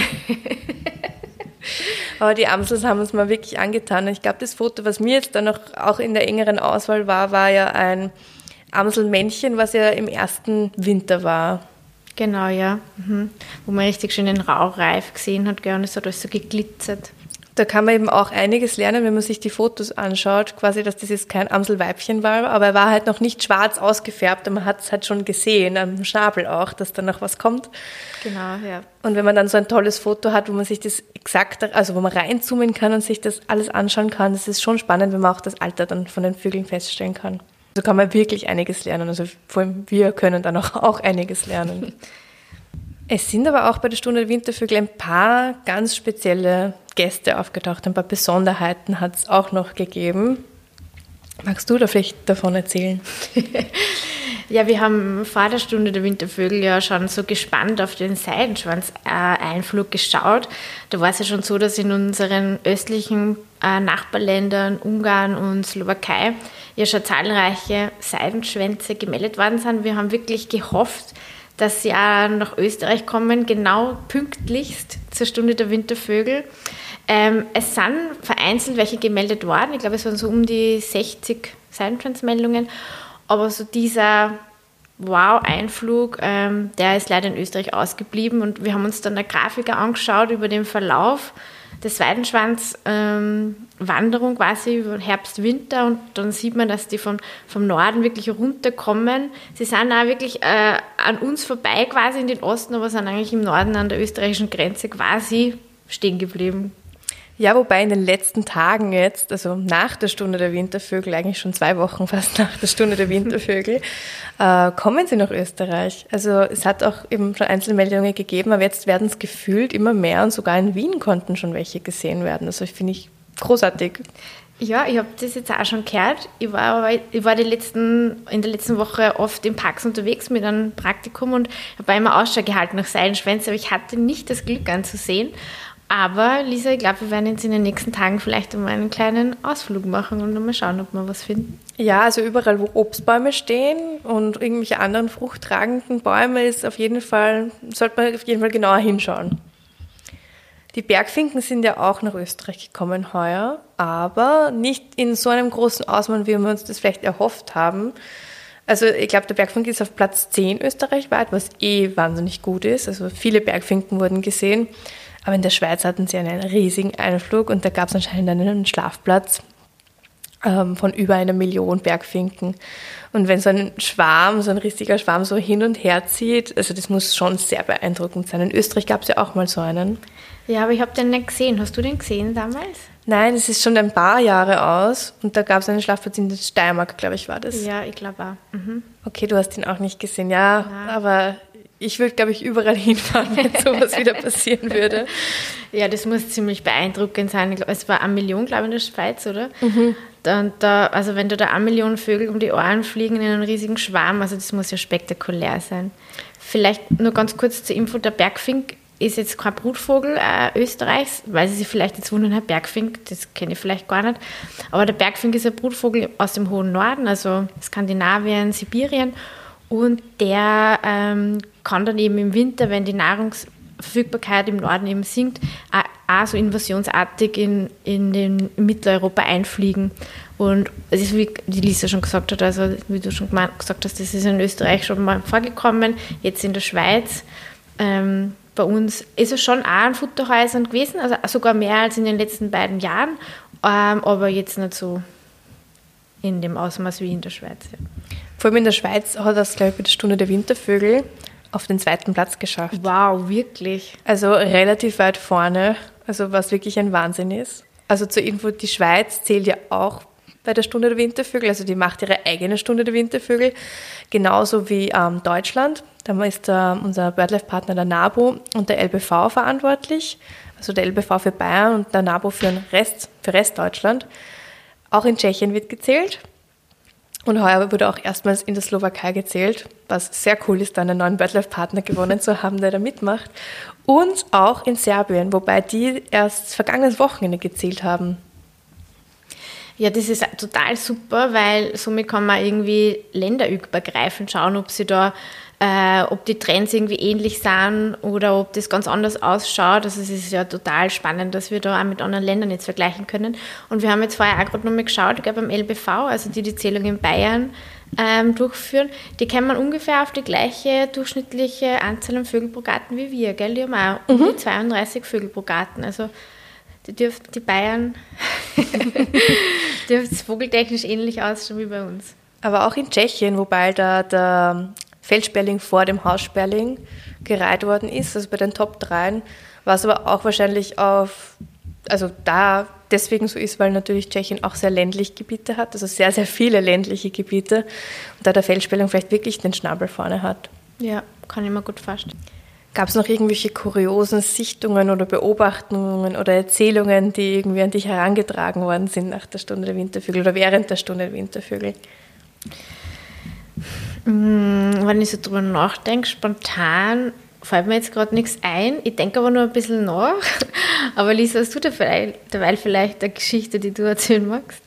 Aber die Amsels haben uns mal wirklich angetan. Ich glaube, das Foto, was mir jetzt dann noch auch in der engeren Auswahl war, war ja ein Amselmännchen, was ja im ersten Winter war. Genau, ja. Mhm. Wo man richtig schön den Raureif gesehen hat, gell? Und es hat alles so geglitzert. Da kann man eben auch einiges lernen, wenn man sich die Fotos anschaut, quasi, dass das jetzt kein Amselweibchen war, aber er war halt noch nicht schwarz ausgefärbt und man hat es halt schon gesehen, am Schnabel auch, dass da noch was kommt. Genau, ja. Und wenn man dann so ein tolles Foto hat, wo man sich das exakt, also wo man reinzoomen kann und sich das alles anschauen kann, das ist schon spannend, wenn man auch das Alter dann von den Vögeln feststellen kann. Also kann man wirklich einiges lernen, also vor allem wir können dann auch, auch einiges lernen. Es sind aber auch bei der Stunde der Wintervögel ein paar ganz spezielle Gäste aufgetaucht, ein paar Besonderheiten hat es auch noch gegeben. Magst du da vielleicht davon erzählen? Ja, wir haben vor der Stunde der Wintervögel ja schon so gespannt auf den Seidenschwanz-Einflug geschaut. Da war es ja schon so, dass in unseren östlichen äh, Nachbarländern, Ungarn und Slowakei, ja schon zahlreiche Seidenschwänze gemeldet worden sind. Wir haben wirklich gehofft, dass sie auch nach Österreich kommen, genau pünktlichst zur Stunde der Wintervögel. Ähm, es sind vereinzelt welche gemeldet worden. Ich glaube, es waren so um die sechzig Seidenschwanzmeldungen. Aber so dieser Wow-Einflug, ähm, der ist leider in Österreich ausgeblieben. Und wir haben uns dann eine Grafik angeschaut über den Verlauf der Seidenschwanz-Wanderung ähm, quasi über Herbst, Winter. Und dann sieht man, dass die vom, vom Norden wirklich runterkommen. Sie sind auch wirklich äh, an uns vorbei quasi in den Osten, aber sind eigentlich im Norden an der österreichischen Grenze quasi stehen geblieben. Ja, wobei in den letzten Tagen jetzt, also nach der Stunde der Wintervögel, eigentlich schon zwei Wochen fast nach der Stunde der Wintervögel, äh, kommen sie nach Österreich. Also es hat auch eben schon Einzelmeldungen gegeben, aber jetzt werden es gefühlt immer mehr und sogar in Wien konnten schon welche gesehen werden. Also ich finde ich großartig. Ja, ich habe das jetzt auch schon gehört. Ich war, aber, ich war die letzten, in der letzten Woche oft in Parks unterwegs mit einem Praktikum und habe immer Ausschau gehalten nach Seidenschwänzen, aber ich hatte nicht das Glück anzusehen. Aber Lisa, ich glaube, wir werden jetzt in den nächsten Tagen vielleicht einmal einen kleinen Ausflug machen und mal schauen, ob wir was finden. Ja, also überall, wo Obstbäume stehen und irgendwelche anderen fruchttragenden Bäume, ist auf jeden Fall, sollte man auf jeden Fall genauer hinschauen. Die Bergfinken sind ja auch nach Österreich gekommen heuer, aber nicht in so einem großen Ausmaß, wie wir uns das vielleicht erhofft haben. Also ich glaube, der Bergfinken ist auf Platz zehn österreichweit, was eh wahnsinnig gut ist. Also viele Bergfinken wurden gesehen. Aber in der Schweiz hatten sie einen riesigen Einflug und da gab es anscheinend einen Schlafplatz ähm, von über einer Million Bergfinken. Und wenn so ein Schwarm, so ein riesiger Schwarm so hin und her zieht, also das muss schon sehr beeindruckend sein. In Österreich gab es ja auch mal so einen. Ja, aber ich habe den nicht gesehen. Hast du den gesehen damals? Nein, es ist schon ein paar Jahre aus und da gab es einen Schlafplatz in der Steiermark, glaube ich, war das. Ja, ich glaube auch. Mhm. Okay, du hast ihn auch nicht gesehen, ja, ja. Aber ich würde, glaube ich, überall hinfahren, wenn sowas wieder passieren würde. Ja, das muss ziemlich beeindruckend sein. Es war eine Million, glaube ich, in der Schweiz, oder? Mhm. Da, da, also wenn da, da eine Million Vögel um die Ohren fliegen in einem riesigen Schwarm, also das muss ja spektakulär sein. Vielleicht nur ganz kurz zur Info, der Bergfink ist jetzt kein Brutvogel äh, Österreichs, weil Sie sich vielleicht jetzt wundern, Herr Bergfink, das kenne ich vielleicht gar nicht. Aber der Bergfink ist ein Brutvogel aus dem hohen Norden, also Skandinavien, Sibirien. Und der ähm, kann dann eben im Winter, wenn die Nahrungsverfügbarkeit im Norden eben sinkt, auch, auch so invasionsartig in, in den in Mitteleuropa einfliegen. Und es ist, wie die Lisa schon gesagt hat, also wie du schon gesagt hast, das ist in Österreich schon mal vorgekommen, jetzt in der Schweiz. Ähm, bei uns ist es schon auch an Futterhäusern gewesen, also sogar mehr als in den letzten beiden Jahren, ähm, aber jetzt nicht so in dem Ausmaß wie in der Schweiz. Ja. Vor allem in der Schweiz hat das, glaube ich, bei der Stunde der Wintervögel auf den zweiten Platz geschafft. Wow, wirklich? Also relativ weit vorne, also was wirklich ein Wahnsinn ist. Also zur Info, die Schweiz zählt ja auch bei der Stunde der Wintervögel, also die macht ihre eigene Stunde der Wintervögel, genauso wie ähm, Deutschland. Da ist äh, unser BirdLife-Partner der NABU und der L B V verantwortlich, also der L B V für Bayern und der NABU für den Rest, für Restdeutschland. Auch in Tschechien wird gezählt. Und heuer wurde auch erstmals in der Slowakei gezählt, was sehr cool ist, da einen neuen BirdLife-Partner gewonnen zu haben, der da mitmacht. Und auch in Serbien, wobei die erst vergangenes Wochenende gezählt haben. Ja, das ist total super, weil somit kann man irgendwie länderübergreifend schauen, ob sie da, äh, ob die Trends irgendwie ähnlich sind oder ob das ganz anders ausschaut. Also es ist ja total spannend, dass wir da auch mit anderen Ländern jetzt vergleichen können. Und wir haben jetzt vorher auch gerade nochmal geschaut, ich glaube beim L B V, also die die Zählung in Bayern ähm, durchführen, die kommen ungefähr auf die gleiche durchschnittliche Anzahl an Vögel pro Garten wie wir, gell? Die haben auch mhm. um die zweiunddreißig Vögel pro Garten, also die dürften, die Bayern dürften es vogeltechnisch ähnlich ausschauen wie bei uns. Aber auch in Tschechien, wobei da der Feldsperling vor dem Haussperling gereiht worden ist, also bei den Top drei, war es aber auch wahrscheinlich auf, also da deswegen so ist, weil natürlich Tschechien auch sehr ländliche Gebiete hat, also sehr, sehr viele ländliche Gebiete und da der Feldsperling vielleicht wirklich den Schnabel vorne hat. Ja, kann ich mir gut vorstellen. Gab es noch irgendwelche kuriosen Sichtungen oder Beobachtungen oder Erzählungen, die irgendwie an dich herangetragen worden sind nach der Stunde der Wintervögel oder während der Stunde der Wintervögel? Wenn ich so drüber nachdenke, spontan fällt mir jetzt gerade nichts ein. Ich denke aber nur ein bisschen nach. Aber Lisa, hast du dabei, dabei vielleicht eine Geschichte, die du erzählen magst?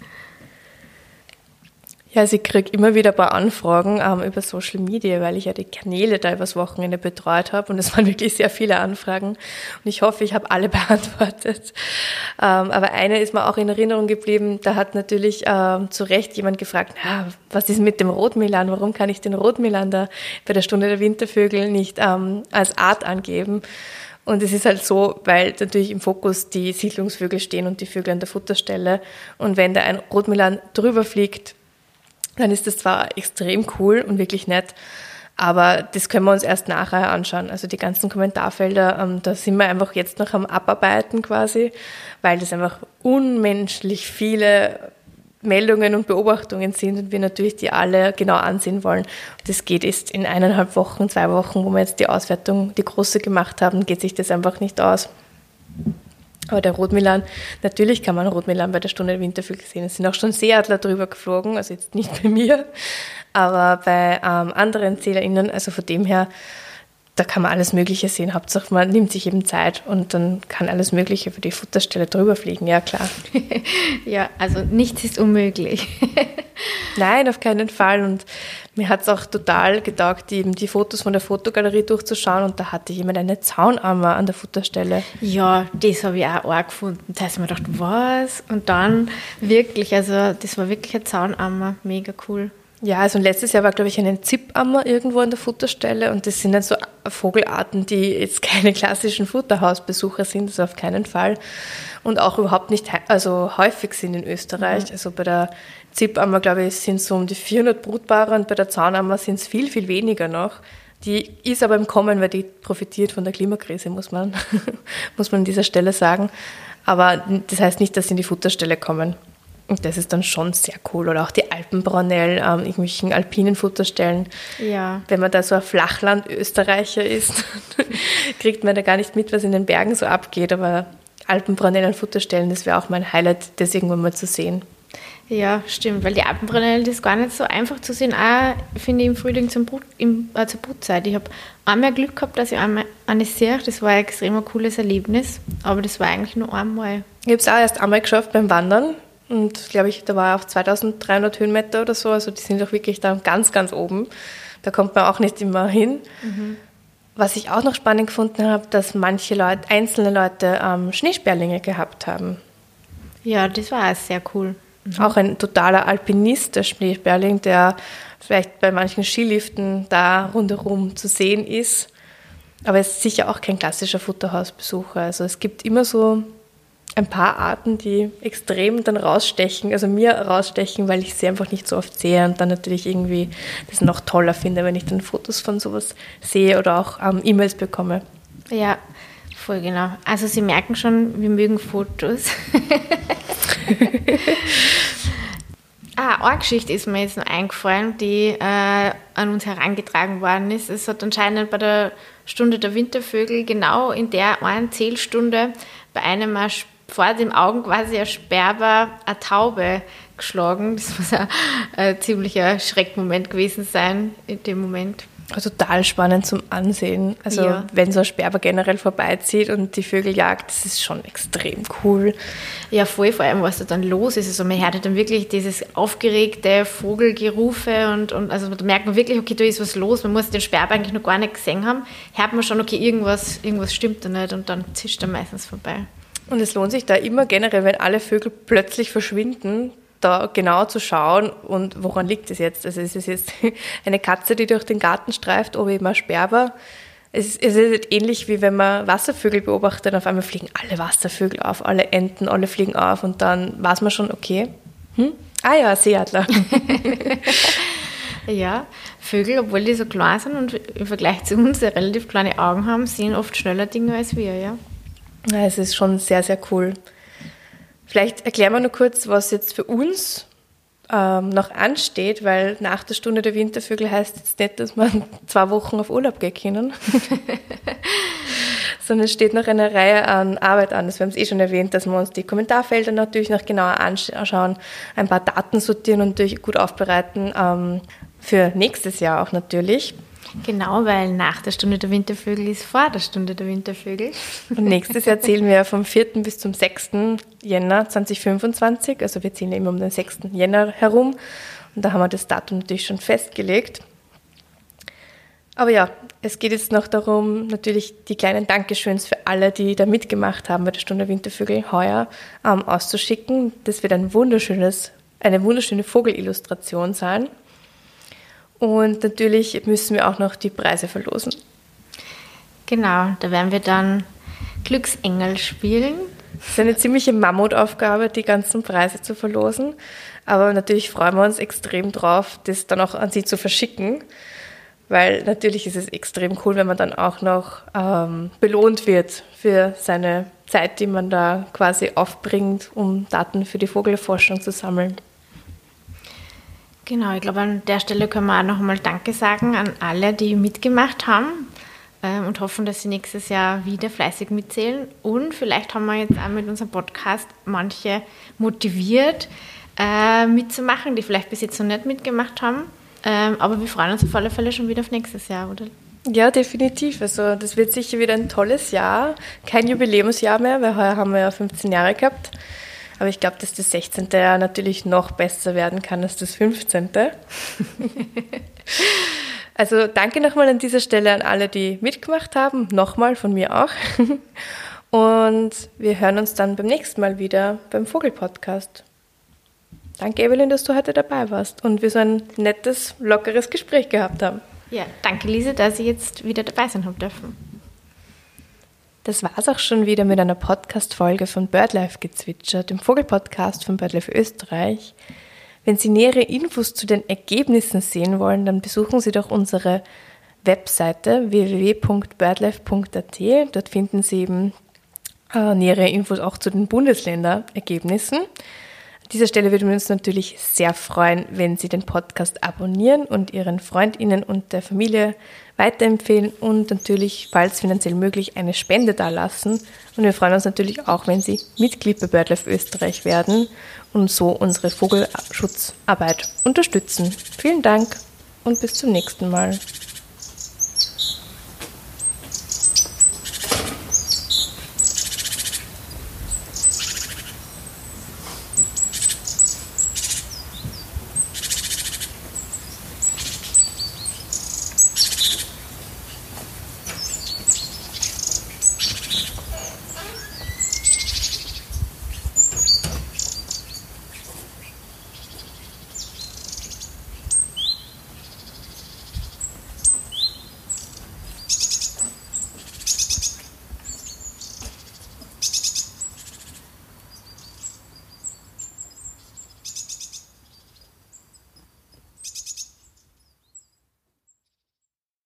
Ja, also ich kriege immer wieder ein paar Anfragen ähm, über Social Media, weil ich ja die Kanäle da übers Wochenende betreut habe und es waren wirklich sehr viele Anfragen und ich hoffe, ich habe alle beantwortet. Ähm, aber eine ist mir auch in Erinnerung geblieben, da hat natürlich ähm, zu Recht jemand gefragt, na, was ist mit dem Rotmilan, warum kann ich den Rotmilan da bei der Stunde der Wintervögel nicht ähm, als Art angeben? Und es ist halt so, weil natürlich im Fokus die Siedlungsvögel stehen und die Vögel an der Futterstelle und wenn da ein Rotmilan drüber fliegt, dann ist das zwar extrem cool und wirklich nett, aber das können wir uns erst nachher anschauen. Also die ganzen Kommentarfelder, ähm, da sind wir einfach jetzt noch am Abarbeiten quasi, weil das einfach unmenschlich viele Meldungen und Beobachtungen sind und wir natürlich die alle genau ansehen wollen. Das geht erst in eineinhalb Wochen, zwei Wochen, wo wir jetzt die Auswertung, die große gemacht haben, geht sich das einfach nicht aus. Aber der Rotmilan, natürlich kann man Rotmilan bei der Stunde der Wintervögel sehen. Es sind auch schon Seeadler drüber geflogen, also jetzt nicht bei mir, aber bei ähm, anderen ZählerInnen, also von dem her, da kann man alles Mögliche sehen. Hauptsache man nimmt sich eben Zeit und dann kann alles Mögliche für die Futterstelle drüber fliegen, ja klar. Ja, also nichts ist unmöglich. Nein, auf keinen Fall. Und mir hat es auch total getaugt, die, die Fotos von der Fotogalerie durchzuschauen und da hatte jemand eine Zaunammer an der Futterstelle. Ja, das habe ich auch arg gefunden. Da habe ich mir gedacht, was? Und dann wirklich, also das war wirklich eine Zaunammer, mega cool. Ja, also letztes Jahr war, glaube ich, eine Zippammer irgendwo an der Futterstelle und das sind dann so Vogelarten, die jetzt keine klassischen Futterhausbesucher sind, das auf keinen Fall und auch überhaupt nicht also häufig sind in Österreich. Mhm. Also bei der Zippammer, glaube ich, sind es so um die vierhundert Brutpaare und bei der Zaunammer sind es viel, viel weniger noch. Die ist aber im Kommen, weil die profitiert von der Klimakrise, muss man, muss man an dieser Stelle sagen. Aber das heißt nicht, dass sie in die Futterstelle kommen. Und das ist dann schon sehr cool. Oder auch die Alpenbraunell, ähm, irgendwelchen alpinen Futterstellen. Ja. Wenn man da so ein Flachland-Österreicher ist, kriegt man da gar nicht mit, was in den Bergen so abgeht. Aber Alpenbraunell an Futterstellen, das wäre auch mein Highlight, das irgendwann mal zu sehen. Ja, stimmt, weil die Alpenbraunell, das ist gar nicht so einfach zu sehen. Auch, finde ich, im Frühling zum Brut, im, äh, zur Brutzeit. Ich habe einmal Glück gehabt, dass ich einmal eine sehe. Das war ein extrem cooles Erlebnis. Aber das war eigentlich nur einmal. Ich habe es auch erst einmal geschafft beim Wandern. Und glaube ich, da war auf zweitausenddreihundert Höhenmeter oder so, also die sind doch wirklich da ganz, ganz oben. Da kommt man auch nicht immer hin. Mhm. Was ich auch noch spannend gefunden habe, dass manche Leute, einzelne Leute ähm, Schneesperlinge gehabt haben. Ja, das war auch sehr cool. Mhm. Auch ein totaler Alpinist, der Schneesperling, der vielleicht bei manchen Skiliften da rundherum zu sehen ist. Aber er ist sicher auch kein klassischer Futterhausbesucher. Also es gibt immer so ein paar Arten, die extrem dann rausstechen, also mir rausstechen, weil ich sie einfach nicht so oft sehe und dann natürlich irgendwie das noch toller finde, wenn ich dann Fotos von sowas sehe oder auch ähm, E-Mails bekomme. Ja, voll genau. Also Sie merken schon, wir mögen Fotos. Ah, eine Geschichte ist mir jetzt noch eingefallen, die äh, an uns herangetragen worden ist. Es hat anscheinend bei der Stunde der Wintervögel genau in der einen Zählstunde bei einem vor den Augen quasi ein Sperber eine Taube geschlagen. Das muss ein, ein ziemlicher Schreckmoment gewesen sein in dem Moment. Total spannend zum Ansehen. Also ja. Wenn so ein Sperber generell vorbeizieht und die Vögel jagt, das ist schon extrem cool. Ja, voll, vor allem, was da dann los ist. Also man hört dann wirklich dieses aufgeregte Vogelgerufe und, und also da merkt man wirklich, okay, da ist was los. Man muss den Sperber eigentlich noch gar nicht gesehen haben. Hört man schon, okay, irgendwas, irgendwas stimmt da nicht und dann zischt er meistens vorbei. Und es lohnt sich da immer generell, wenn alle Vögel plötzlich verschwinden, da genau zu schauen und woran liegt es jetzt. Also ist es jetzt eine Katze, die durch den Garten streift oder eben ein Sperber. Es ist, es ist ähnlich wie wenn man Wasservögel beobachtet, auf einmal fliegen alle Wasservögel auf, alle Enten, alle fliegen auf und dann weiß man schon, okay, hm? ah ja, Seeadler. Ja, Vögel, obwohl die so klein sind und im Vergleich zu uns relativ kleine Augen haben, sehen oft schneller Dinge als wir, ja. Ja, es ist schon sehr, sehr cool. Vielleicht erklären wir nur kurz, was jetzt für uns ähm, noch ansteht, weil nach der Stunde der Wintervögel heißt jetzt nicht, dass wir zwei Wochen auf Urlaub gehen können, sondern es steht noch eine Reihe an Arbeit an. Das haben wir eh schon erwähnt, dass wir uns die Kommentarfelder natürlich noch genauer anschauen, ein paar Daten sortieren und natürlich gut aufbereiten, ähm, für nächstes Jahr auch natürlich. Genau, weil nach der Stunde der Wintervögel ist vor der Stunde der Wintervögel. Und nächstes Jahr zählen wir vom vierten bis zum sechsten Jänner zweitausendfünfundzwanzig. Also wir zählen immer um den sechsten Jänner herum. Und da haben wir das Datum natürlich schon festgelegt. Aber ja, es geht jetzt noch darum, natürlich die kleinen Dankeschöns für alle, die da mitgemacht haben bei der Stunde der Wintervögel heuer ähm, auszuschicken. Das wird ein wunderschönes, eine wunderschöne Vogelillustration sein. Und natürlich müssen wir auch noch die Preise verlosen. Genau, da werden wir dann Glücksengel spielen. Das ist eine ziemliche Mammutaufgabe, die ganzen Preise zu verlosen. Aber natürlich freuen wir uns extrem drauf, das dann auch an Sie zu verschicken. Weil natürlich ist es extrem cool, wenn man dann auch noch ähm, belohnt wird für seine Zeit, die man da quasi aufbringt, um Daten für die Vogelforschung zu sammeln. Genau, ich glaube, an der Stelle können wir auch noch einmal Danke sagen an alle, die mitgemacht haben. ähm, und hoffen, dass sie nächstes Jahr wieder fleißig mitzählen. Und vielleicht haben wir jetzt auch mit unserem Podcast manche motiviert, äh, mitzumachen, die vielleicht bis jetzt noch nicht mitgemacht haben. Ähm, aber wir freuen uns auf alle Fälle schon wieder auf nächstes Jahr, oder? Ja, definitiv. Also das wird sicher wieder ein tolles Jahr. Kein Jubiläumsjahr mehr, weil heuer haben wir ja fünfzehn Jahre gehabt. Aber ich glaube, dass das sechzehnte Jahr natürlich noch besser werden kann als das fünfzehnte Also danke nochmal an dieser Stelle an alle, die mitgemacht haben. Nochmal von mir auch. Und wir hören uns dann beim nächsten Mal wieder beim Vogel-Podcast. Danke, Evelyn, dass du heute dabei warst und wir so ein nettes, lockeres Gespräch gehabt haben. Ja, danke, Lise, dass ich jetzt wieder dabei sein habe dürfen. Das war's auch schon wieder mit einer Podcast-Folge von BirdLife Gezwitscher, dem Vogel-Podcast von BirdLife Österreich. Wenn Sie nähere Infos zu den Ergebnissen sehen wollen, dann besuchen Sie doch unsere Webseite w w w punkt birdlife punkt a t. Dort finden Sie eben äh, nähere Infos auch zu den Bundesländerergebnissen. An dieser Stelle würden wir uns natürlich sehr freuen, wenn Sie den Podcast abonnieren und Ihren FreundInnen und der Familie weiterempfehlen und natürlich, falls finanziell möglich, eine Spende dalassen. Und wir freuen uns natürlich auch, wenn Sie Mitglied bei BirdLife Österreich werden und so unsere Vogelschutzarbeit unterstützen. Vielen Dank und bis zum nächsten Mal.